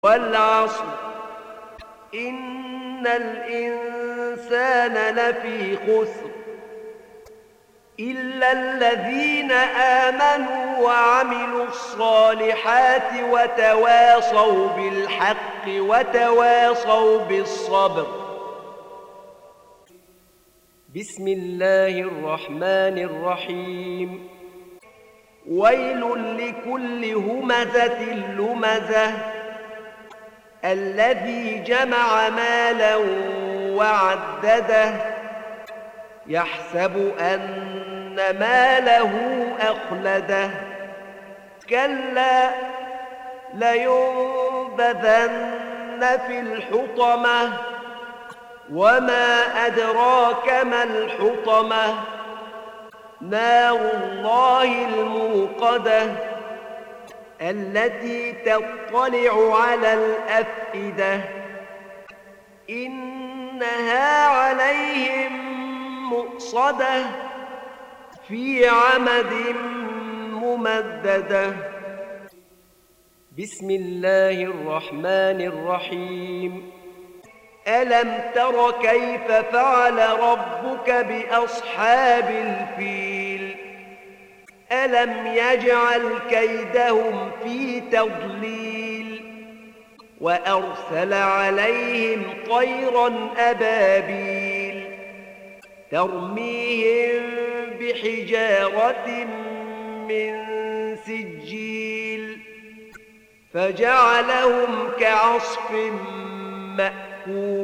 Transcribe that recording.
والعصر إن الإنسان لفي خسر إلا الذين آمنوا وعملوا الصالحات وتواصوا بالحق وتواصوا بالصبر. بسم الله الرحمن الرحيم. ويل لكل همزة لمزة الذي جمع مالا وعدده يحسب أن ماله أخلده كلا لينبذن في الحطمة وما أدراك ما الحطمة نار الله الموقدة التي تطلع على الأفئدة إنها عليهم مؤصدة في عمد ممددة. بسم الله الرحمن الرحيم. ألم تر كيف فعل ربك بأصحاب الفيل ألم يجعل كيدهم في تضليل وأرسل عليهم طيرا أبابيل ترميهم بحجارة من سجيل فجعلهم كعصف مأكول.